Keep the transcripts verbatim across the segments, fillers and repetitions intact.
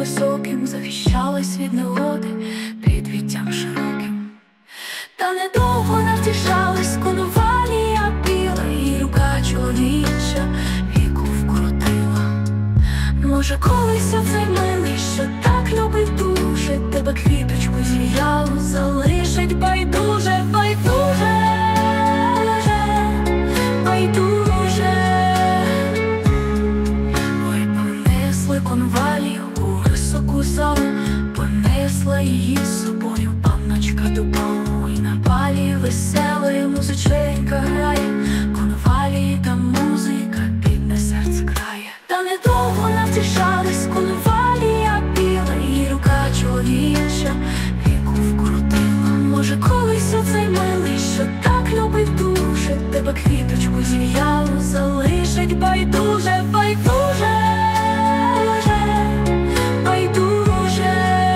високим, захищалась від негоди під віттям широким. Та недовго навтішалась конвалія біла, і рука чоловіча віку вкоротила. Може, колись оцей милий, що так любить дуже, тебе квіточку зів'ялу залишить байдуже, байдуже, байдуже. Ой, понесли конвалію у високу залу, понесла її з собою панночка до балу. І на балі веселої музиченька грає, конвалії та музика бідне серце крає. Та недовго навтішались, конвалія біла, і рука чоловіча віку вкоротила. Може, колись оцей милий, що так любить дуже, тебе квіточку зів'ялу залишить байдуже, байдуже, байдуже.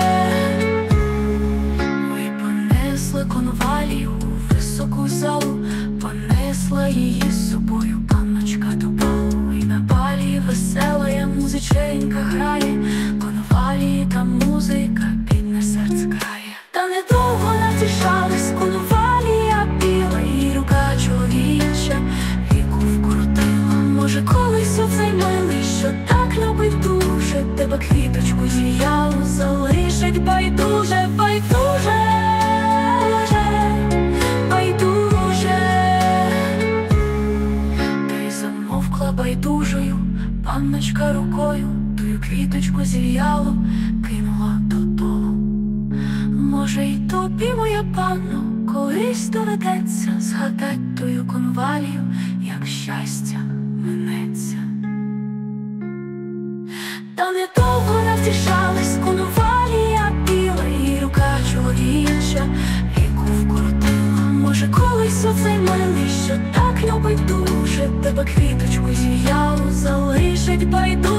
Ой, понесли конвалію у високу залу, понесла її з собою панночка до балу. І на балі веселая музиченька грає, конвалії та музика бідне серце крає. Та недовго навтішались, конвалія біла, і рука чоловіча віку вкоротила. Може, колись оцей милий, що так любить дуже, тебе квіточку зів'ялу залишить байдуже, байдуже, байдуже. Та й замовкла байдужою панночка рукою, тую квіточку зів'ялу кинула додолу. Може, й тобі, моя панно, колись доведеться згадать тую конвалію, як щастя минеться. Та недовго навтішались, конвалія біла, і рука чоловіча віку вкоротила. Може, колись оцей милий, що так любить дуже, тебе квіточку зів'ялу залишить байдуже.